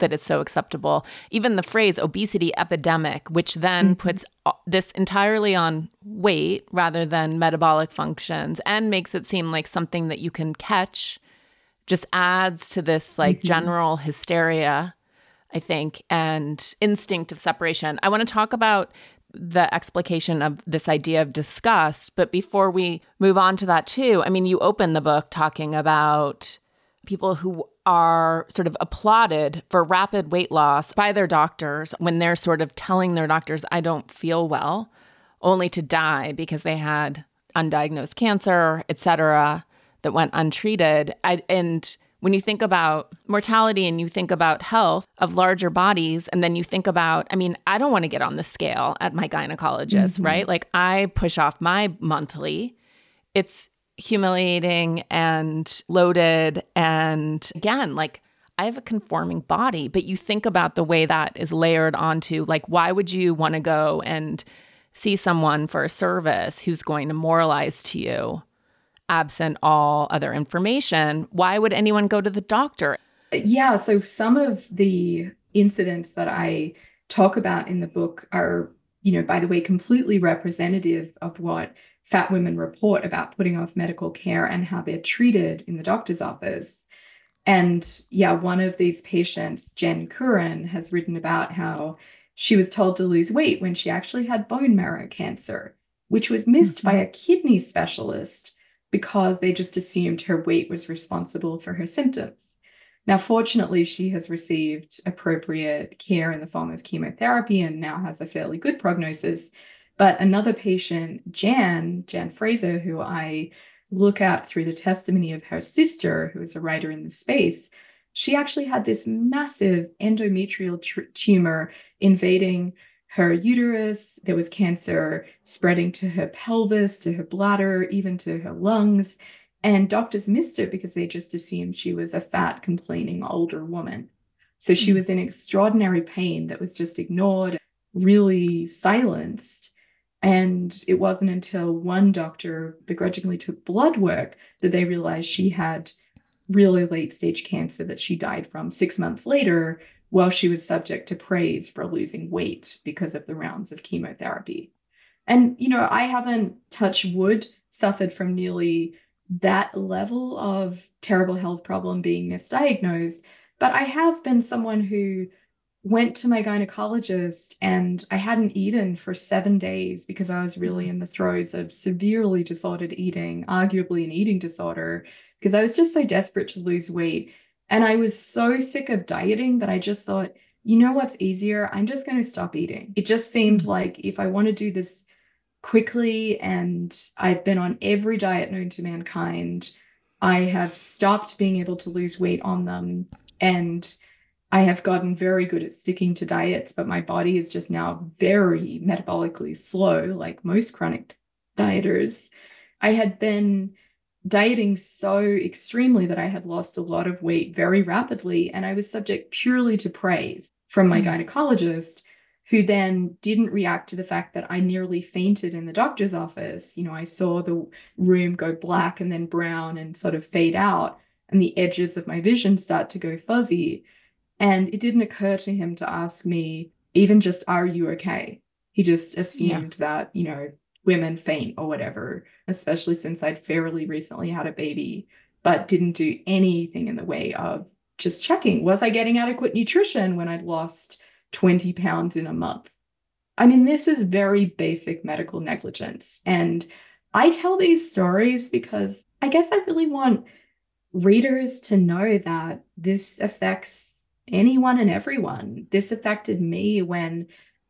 that it's so acceptable. Even the phrase obesity epidemic, which then mm-hmm. puts this entirely on weight rather than metabolic functions and makes it seem like something that you can catch, just adds to this like mm-hmm. general hysteria, I think, and instinct of separation. I want to talk about the explication of this idea of disgust. But before we move on to that too, I mean, you open the book talking about people who are sort of applauded for rapid weight loss by their doctors when they're sort of telling their doctors, I don't feel well, only to die because they had undiagnosed cancer, et cetera, that went untreated. I, and when you think about mortality and you think about health of larger bodies, and then you think about, I mean, I don't want to get on the scale at my gynecologist, mm-hmm. right? Like I push off my monthly. It's humiliating and loaded. And again, like I have a conforming body, but you think about the way that is layered onto, like, why would you want to go and see someone for a service who's going to moralize to you? Absent all other information, why would anyone go to the doctor? Yeah, so some of the incidents that I talk about in the book are, you know, by the way, completely representative of what fat women report about putting off medical care and how they're treated in the doctor's office. And yeah, one of these patients, Jen Curran, has written about how she was told to lose weight when she actually had bone marrow cancer, which was missed mm-hmm. by a kidney specialist because they just assumed her weight was responsible for her symptoms. Now, fortunately, she has received appropriate care in the form of chemotherapy and now has a fairly good prognosis. But another patient, Jan, Jan Fraser, who I look at through the testimony of her sister, who is a writer in the space, she actually had this massive endometrial tr- tumor invading her uterus. There was cancer spreading to her pelvis, to her bladder, even to her lungs. And doctors missed it because they just assumed she was a fat, complaining older woman. So she mm. was in extraordinary pain that was just ignored, really silenced. And it wasn't until one doctor begrudgingly took blood work that they realized she had really late stage cancer that she died from six months later, while she was subject to praise for losing weight because of the rounds of chemotherapy. And, you know, I haven't, touch wood, suffered from nearly that level of terrible health problem being misdiagnosed, but I have been someone who went to my gynecologist and I hadn't eaten for seven days because I was really in the throes of severely disordered eating, arguably an eating disorder, because I was just so desperate to lose weight. And I was so sick of dieting that I just thought, you know what's easier? I'm just going to stop eating. It just seemed like if I want to do this quickly, and I've been on every diet known to mankind, I have stopped being able to lose weight on them. And I have gotten very good at sticking to diets, but my body is just now very metabolically slow, like most chronic dieters. I had been dieting so extremely that I had lost a lot of weight very rapidly, and I was subject purely to praise from my mm. gynecologist, who then didn't react to the fact that I nearly fainted in the doctor's office. You know, I saw the room go black and then brown and sort of fade out, and the edges of my vision start to go fuzzy. And it didn't occur to him to ask me even just, are you okay? He just assumed yeah. that, you know, women faint or whatever, especially since I'd fairly recently had a baby, but didn't do anything in the way of just checking, was I getting adequate nutrition when I'd lost twenty pounds in a month? I mean, this is very basic medical negligence. And I tell these stories because I guess I really want readers to know that this affects anyone and everyone. This affected me when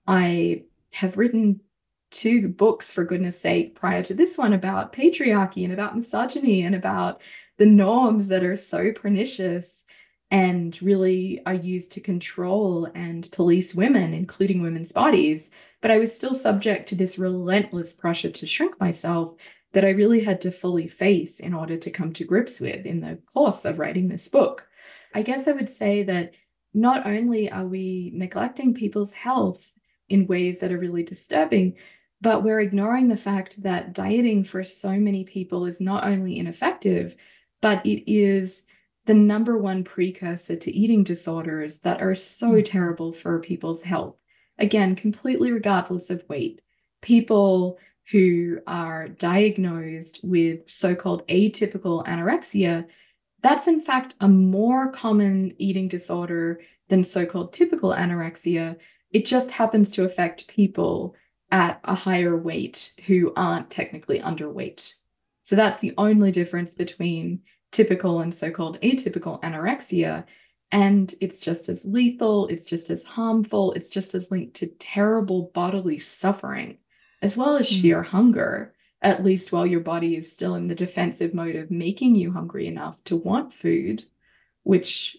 I have written two books, for goodness sake, prior to this one, about patriarchy and about misogyny and about the norms that are so pernicious and really are used to control and police women, including women's bodies. But I was still subject to this relentless pressure to shrink myself that I really had to fully face in order to come to grips with in the course of writing this book. I guess I would say that not only are we neglecting people's health in ways that are really disturbing, but we're ignoring the fact that dieting for so many people is not only ineffective, but it is the number one precursor to eating disorders that are so mm. terrible for people's health. Again, completely regardless of weight. People who are diagnosed with so-called atypical anorexia, that's in fact a more common eating disorder than so-called typical anorexia. It just happens to affect people at a higher weight who aren't technically underweight. So that's the only difference between typical and so-called atypical anorexia. And it's just as lethal, it's just as harmful, it's just as linked to terrible bodily suffering, as well as sheer mm. hunger, at least while your body is still in the defensive mode of making you hungry enough to want food, which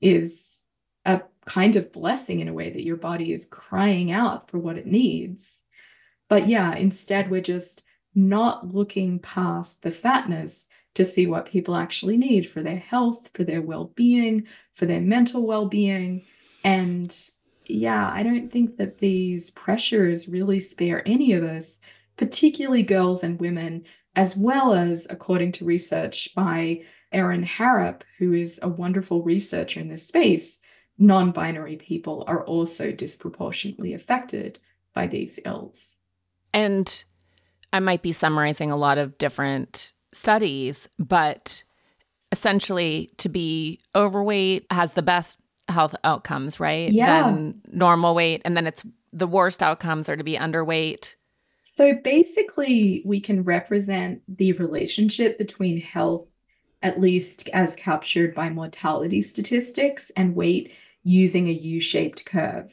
is a kind of blessing in a way that your body is crying out for what it needs. But yeah, instead we're just not looking past the fatness to see what people actually need for their health, for their well-being, for their mental well-being. And yeah, I don't think that these pressures really spare any of us, particularly girls and women, as well as, according to research by Erin Harrop, who is a wonderful researcher in this space, non-binary people are also disproportionately affected by these ills. And I might be summarizing a lot of different studies, but essentially to be overweight has the best health outcomes, right? Yeah. Then normal weight, and then it's the worst outcomes are to be underweight. So basically, we can represent the relationship between health, at least as captured by mortality statistics, and weight using a U-shaped curve.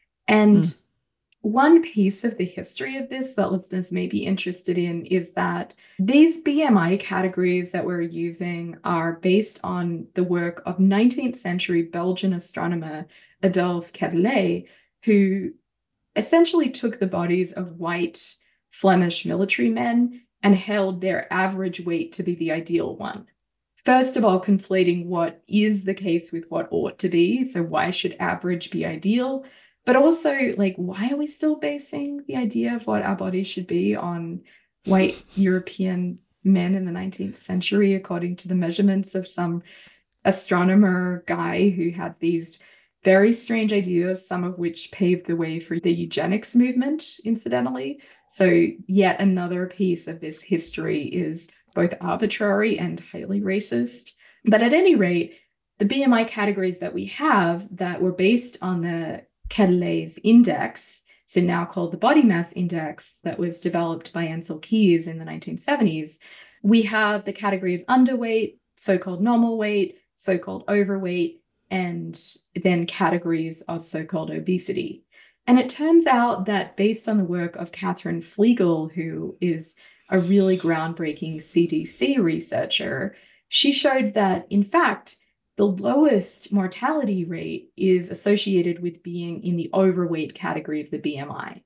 And mm. one piece of the history of this that listeners may be interested in is that these B M I categories that we're using are based on the work of nineteenth century Belgian astronomer Adolphe Quetelet, who essentially took the bodies of white Flemish military men and held their average weight to be the ideal one. First of all, conflating what is the case with what ought to be. So why should average be ideal? But also, like, why are we still basing the idea of what our bodies should be on white European men in the nineteenth century, according to the measurements of some astronomer guy who had these very strange ideas, some of which paved the way for the eugenics movement, incidentally. So yet another piece of this history is both arbitrary and highly racist. But at any rate, the B M I categories that we have that were based on the Quetelet's index, so now called the body mass index, that was developed by Ancel Keys in the nineteen seventies, we have the category of underweight, so-called normal weight, so-called overweight, and then categories of so-called obesity. And it turns out that based on the work of Catherine Flegel, who is a really groundbreaking C D C researcher, she showed that, in fact, the lowest mortality rate is associated with being in the overweight category of the B M I.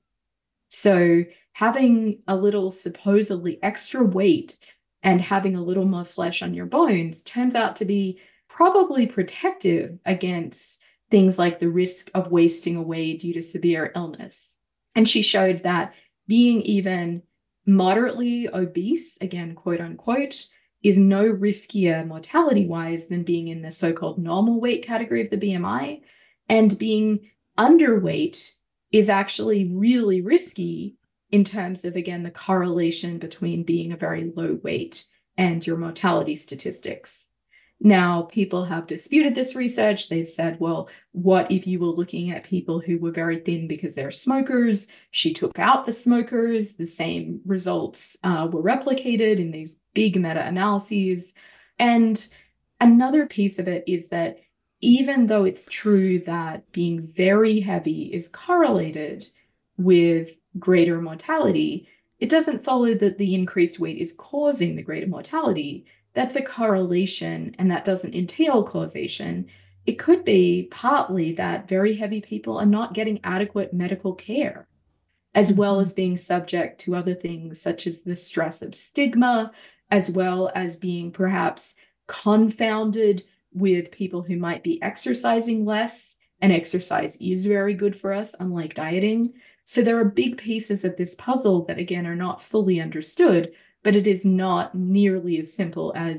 So having a little supposedly extra weight and having a little more flesh on your bones turns out to be probably protective against things like the risk of wasting away due to severe illness. And she showed that being even moderately obese, again, quote unquote, is no riskier mortality-wise than being in the so-called normal weight category of the B M I. And being underweight is actually really risky in terms of, again, the correlation between being a very low weight and your mortality statistics. Now, people have disputed this research. They've said, well, what if you were looking at people who were very thin because they're smokers? She took out the smokers. The same results uh, were replicated in these big meta-analyses. And another piece of it is that even though it's true that being very heavy is correlated with greater mortality, it doesn't follow that the increased weight is causing the greater mortality. That's a correlation, and that doesn't entail causation. It could be partly that very heavy people are not getting adequate medical care, as mm-hmm. well as being subject to other things such as the stress of stigma, as well as being perhaps confounded with people who might be exercising less, and exercise is very good for us, unlike dieting. So there are big pieces of this puzzle that, again, are not fully understood, but it is not nearly as simple as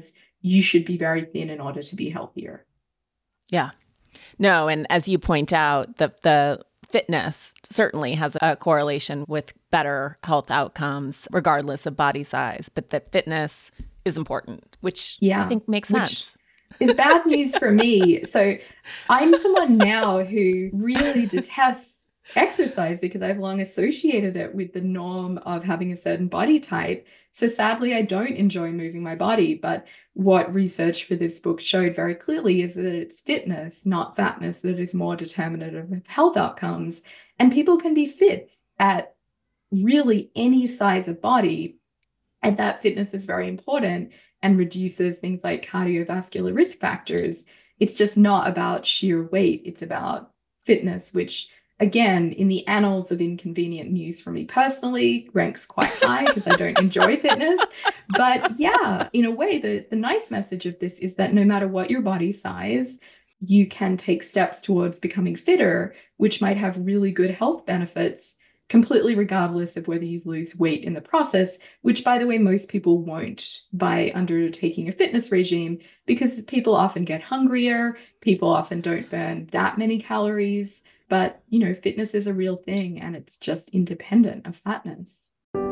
you should be very thin in order to be healthier. Yeah. No, and as you point out, the the fitness certainly has a correlation with better health outcomes, regardless of body size, but that fitness is important, which yeah, I think makes sense. Is bad news for me. So I'm someone now who really detests exercise because I've long associated it with the norm of having a certain body type. So sadly, I don't enjoy moving my body. But what research for this book showed very clearly is that it's fitness, not fatness, that is more determinative of health outcomes. And people can be fit at really any size of body. And that fitness is very important and reduces things like cardiovascular risk factors. It's just not about sheer weight. It's about fitness, which, again, in the annals of inconvenient news for me personally, ranks quite high because I don't enjoy fitness. But yeah, in a way, the, the nice message of this is that no matter what your body size, you can take steps towards becoming fitter, which might have really good health benefits, completely regardless of whether you lose weight in the process, which, by the way, most people won't by undertaking a fitness regime, because people often get hungrier, people often don't burn that many calories. But, you know, fitness is a real thing, and it's just independent of fatness.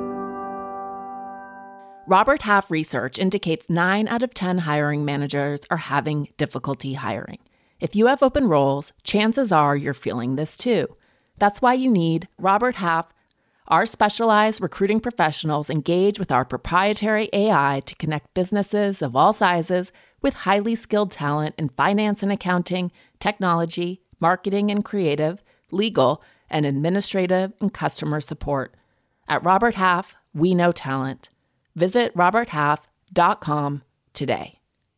Robert Half research indicates nine out of ten hiring managers are having difficulty hiring. If you have open roles, chances are you're feeling this too. That's why you need Robert Half. Our specialized recruiting professionals engage with our proprietary A I to connect businesses of all sizes with highly skilled talent in finance and accounting, technology, marketing and creative, legal, and administrative and customer support. At Robert Half, we know talent. Visit robert half dot com today.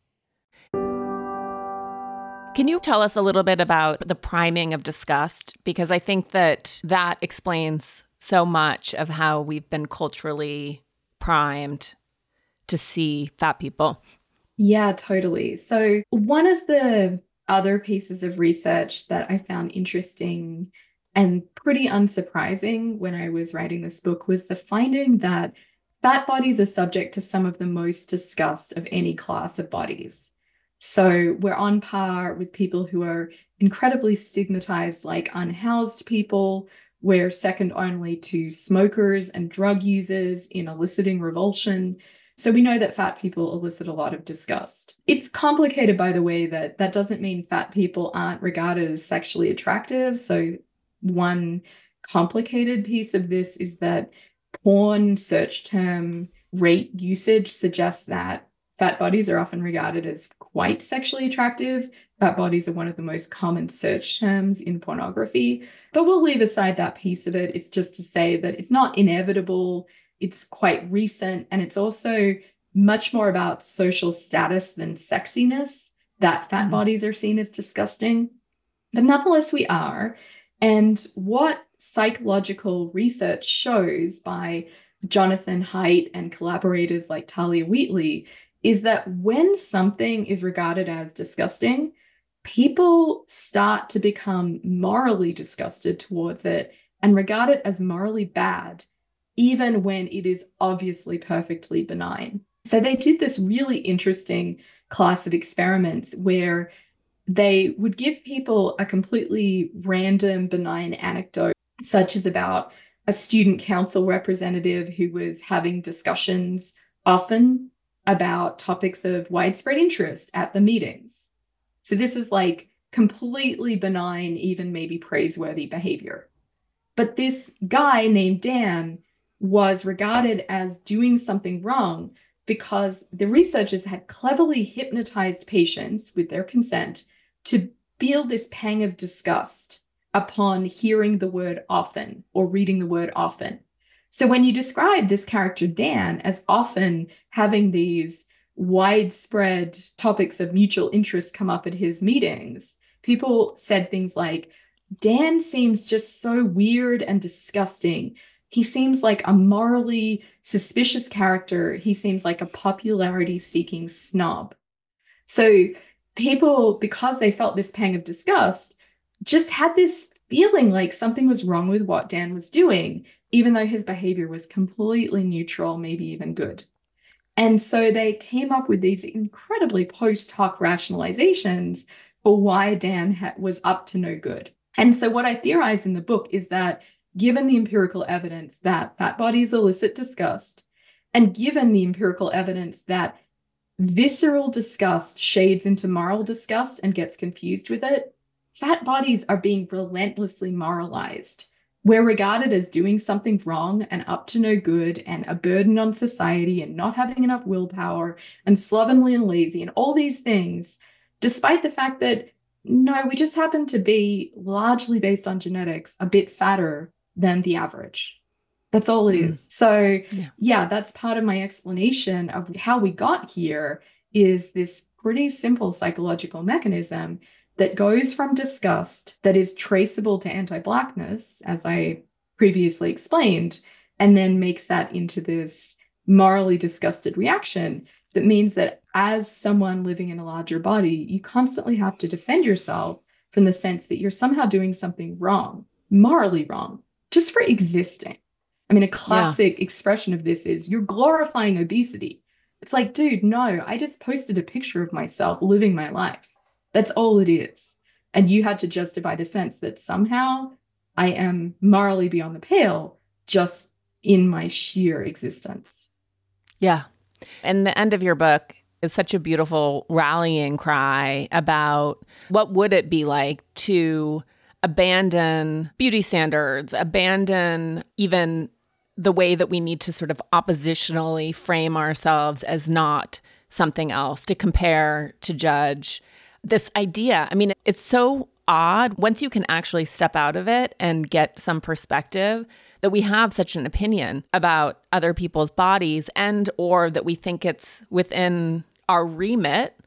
Can you tell us a little bit about the priming of disgust? Because I think that that explains so much of how we've been culturally primed to see fat people. Yeah, totally. So one of the other pieces of research that I found interesting and pretty unsurprising when I was writing this book was the finding that fat bodies are subject to some of the most disgust of any class of bodies. So we're on par with people who are incredibly stigmatized, like unhoused people. We're second only to smokers and drug users in eliciting revulsion. So we know that fat people elicit a lot of disgust. It's complicated, by the way, that that doesn't mean fat people aren't regarded as sexually attractive. So one complicated piece of this is that porn search term rate usage suggests that fat bodies are often regarded as quite sexually attractive. Fat bodies are one of the most common search terms in pornography. But we'll leave aside that piece of it. It's just to say that it's not inevitable. It's quite recent. And it's also much more about social status than sexiness that fat mm-hmm. bodies are seen as disgusting. But nonetheless, we are. And what psychological research shows by Jonathan Haidt and collaborators like Talia Wheatley is that when something is regarded as disgusting, people start to become morally disgusted towards it and regard it as morally bad, even when it is obviously perfectly benign. So they did this really interesting class of experiments where they would give people a completely random benign anecdote, such as about a student council representative who was having discussions often about topics of widespread interest at the meetings. So this is like completely benign, even maybe praiseworthy behavior. But this guy named Dan was regarded as doing something wrong because the researchers had cleverly hypnotized patients with their consent to feel this pang of disgust upon hearing the word often or reading the word often. So when you describe this character, Dan, as often having these widespread topics of mutual interest come up at his meetings, people said things like, Dan seems just so weird and disgusting. He seems like a morally suspicious character. He seems like a popularity-seeking snob. So people, because they felt this pang of disgust, just had this feeling like something was wrong with what Dan was doing, even though his behavior was completely neutral, maybe even good. And so they came up with these incredibly post hoc rationalizations for why Dan ha- was up to no good. And so what I theorize in the book is that given the empirical evidence that fat bodies elicit disgust, and given the empirical evidence that visceral disgust shades into moral disgust and gets confused with it, fat bodies are being relentlessly moralized. We're regarded as doing something wrong and up to no good and a burden on society and not having enough willpower and slovenly and lazy and all these things, despite the fact that, no, we just happen to be largely based on genetics, a bit fatter than the average. That's all it Mm. is. So Yeah. yeah, that's part of my explanation of how we got here is this pretty simple psychological mechanism that goes from disgust that is traceable to anti-Blackness, as I previously explained, and then makes that into this morally disgusted reaction that means that as someone living in a larger body, you constantly have to defend yourself from the sense that you're somehow doing something wrong, morally wrong, just for existing. I mean, a classic yeah. expression of this is you're glorifying obesity. It's like, dude, no, I just posted a picture of myself living my life. That's all it is. And you had to justify the sense that somehow I am morally beyond the pale just in my sheer existence. Yeah. And the end of your book is such a beautiful rallying cry about what would it be like to abandon beauty standards, abandon even the way that we need to sort of oppositionally frame ourselves as not something else, to compare, to judge. This idea, I mean, it's so odd once you can actually step out of it and get some perspective that we have such an opinion about other people's bodies, and or that we think it's within our remit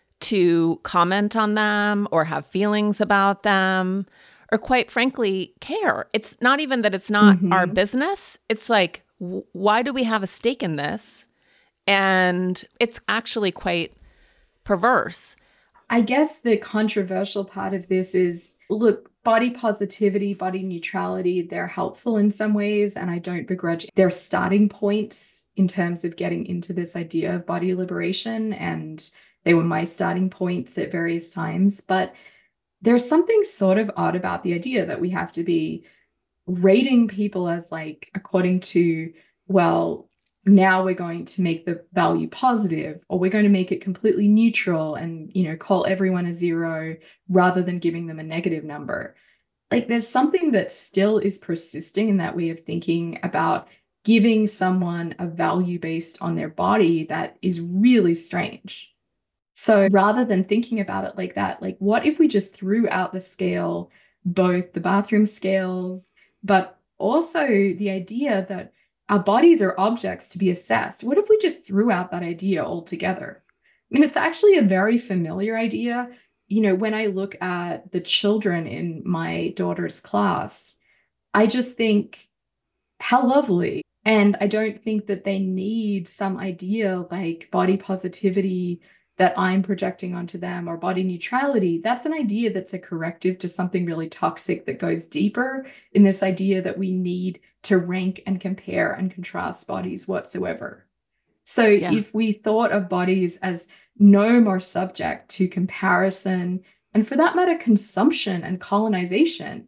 to comment on them or have feelings about them, or quite frankly, care. It's not even that it's not mm-hmm. our business. It's like, w- why do we have a stake in this? And it's actually quite perverse. I guess the controversial part of this is, look, body positivity, body neutrality, they're helpful in some ways, and I don't begrudge their starting points in terms of getting into this idea of body liberation, and they were my starting points at various times. But there's something sort of odd about the idea that we have to be rating people as like, according to, well, now we're going to make the value positive, or we're going to make it completely neutral and, you know, call everyone a zero rather than giving them a negative number. Like, there's something that still is persisting in that way of thinking about giving someone a value based on their body that is really strange. So rather than thinking about it like that, like, what if we just threw out the scale, both the bathroom scales, but also the idea that our bodies are objects to be assessed? What if we just threw out that idea altogether? I mean, it's actually a very familiar idea. You know, when I look at the children in my daughter's class, I just think, how lovely. And I don't think that they need some idea like body positivity that I'm projecting onto them, or body neutrality. That's an idea that's a corrective to something really toxic that goes deeper in this idea that we need to rank and compare and contrast bodies whatsoever. So yeah. if we thought of bodies as no more subject to comparison, and for that matter, consumption and colonization,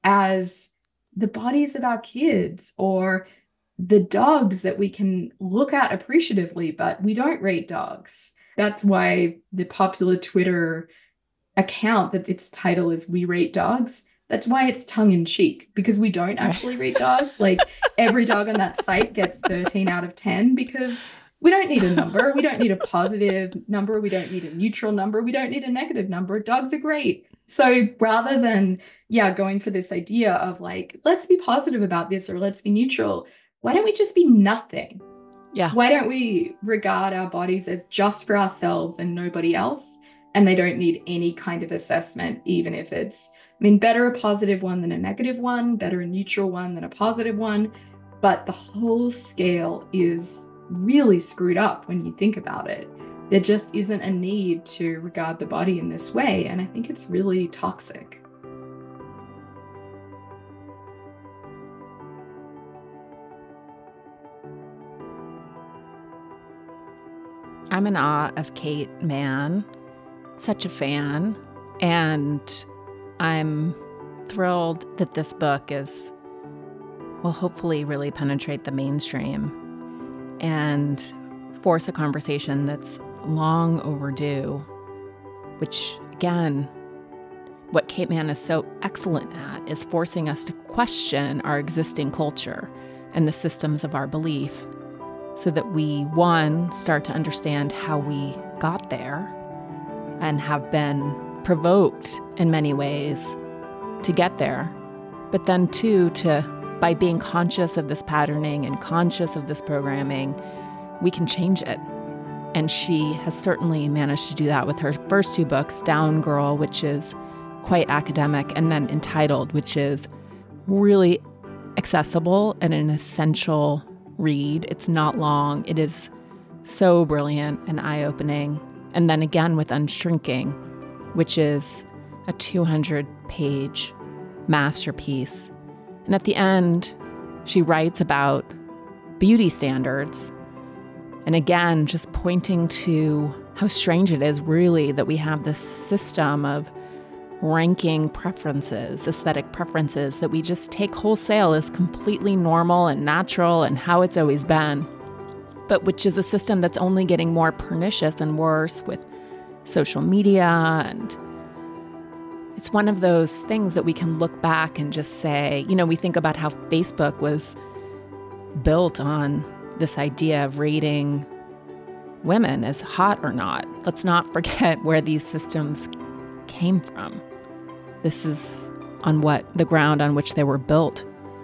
as the bodies of our kids or the dogs that we can look at appreciatively, but we don't rate dogs. That's why the popular Twitter account that its title is We Rate Dogs, that's why it's tongue in cheek, because we don't actually rate dogs. Like, every dog on that site gets thirteen out of ten because we don't need a number. We don't need a positive number. We don't need a neutral number. We don't need a negative number. Dogs are great. So rather than, yeah, going for this idea of like, let's be positive about this or let's be neutral, why don't we just be nothing? Yeah. Why don't we regard our bodies as just for ourselves and nobody else? And they don't need any kind of assessment, even if it's, I mean, better a positive one than a negative one, better a neutral one than a positive one. But the whole scale is really screwed up when you think about it. There just isn't a need to regard the body in this way. And I think it's really toxic. I'm in awe of Kate Manne, such a fan, and I'm thrilled that this book is, will hopefully really penetrate the mainstream and force a conversation that's long overdue, which, again, what Kate Manne is so excellent at is forcing us to question our existing culture and the systems of our belief so that we, one, start to understand how we got there and have been provoked in many ways to get there, but then two, to by being conscious of this patterning and conscious of this programming, we can change it. And she has certainly managed to do that with her first two books, Down Girl, which is quite academic, and then Entitled, which is really accessible and an essential read. It's not long. It is so brilliant and eye-opening. And then again with Unshrinking, which is a two hundred page masterpiece. And at the end, she writes about beauty standards. And again, just pointing to how strange it is really that we have this system of ranking preferences, aesthetic preferences that we just take wholesale as completely normal and natural and how it's always been, but which is a system that's only getting more pernicious and worse with social media. And it's one of those things that we can look back and just say, you know, we think about how Facebook was built on this idea of rating women as hot or not. Let's not forget where these systems came from. This is on what the ground on which they were built.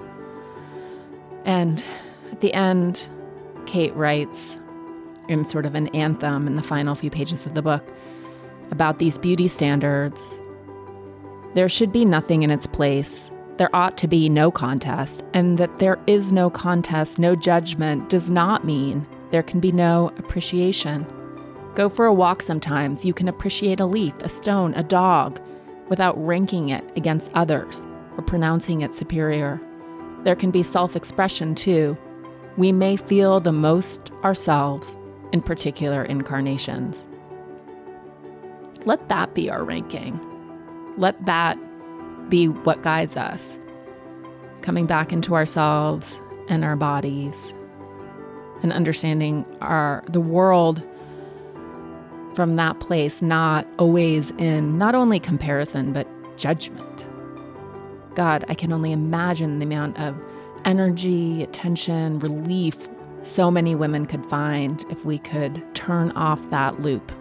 And at the end, Kate writes in sort of an anthem in the final few pages of the book about these beauty standards. There should be nothing in its place. There ought to be no contest, and that there is no contest, no judgment, does not mean there can be no appreciation. Go for a walk sometimes. You can appreciate a leaf, a stone, a dog, without ranking it against others or pronouncing it superior. There can be self-expression too. We may feel the most ourselves in particular incarnations. Let that be our ranking. Let that be what guides us, coming back into ourselves and our bodies and understanding our the world from that place, not always in not only comparison, but judgment. God, I can only imagine the amount of energy, attention, relief so many women could find if we could turn off that loop.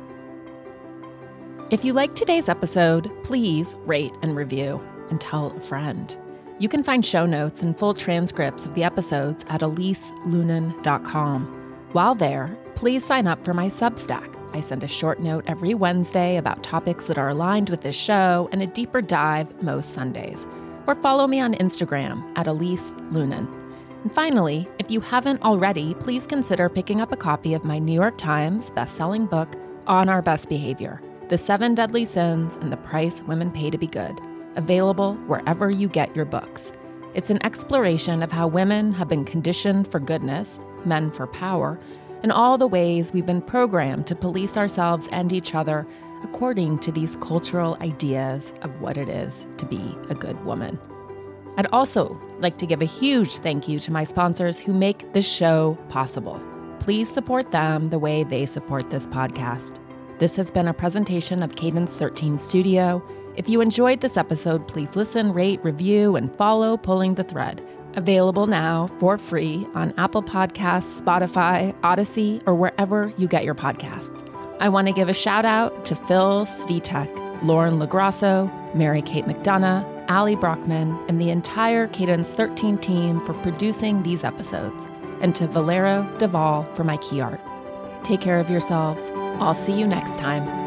If you liked today's episode, please rate and review and tell a friend. You can find show notes and full transcripts of the episodes at elise lunan dot com. While there, please sign up for my Substack. I send a short note every Wednesday about topics that are aligned with this show and a deeper dive most Sundays. Or follow me on Instagram at Elise Lunan. And finally, if you haven't already, please consider picking up a copy of my New York Times best-selling book, On Our Best Behavior, The Seven Deadly Sins and the Price Women Pay to Be Good, available wherever you get your books. It's an exploration of how women have been conditioned for goodness, men for power, and all the ways we've been programmed to police ourselves and each other according to these cultural ideas of what it is to be a good woman. I'd also like to give a huge thank you to my sponsors who make this show possible. Please support them the way they support this podcast. This has been a presentation of Cadence thirteen Studio. If you enjoyed this episode, please listen, rate, review, and follow Pulling the Thread. Available now for free on Apple Podcasts, Spotify, Odyssey, or wherever you get your podcasts. I want to give a shout out to Phil Svitek, Lauren LaGrasso, Mary Kate McDonough, Ali Brockman, and the entire Cadence thirteen team for producing these episodes, and to Valero Duvall for my key art. Take care of yourselves. I'll see you next time.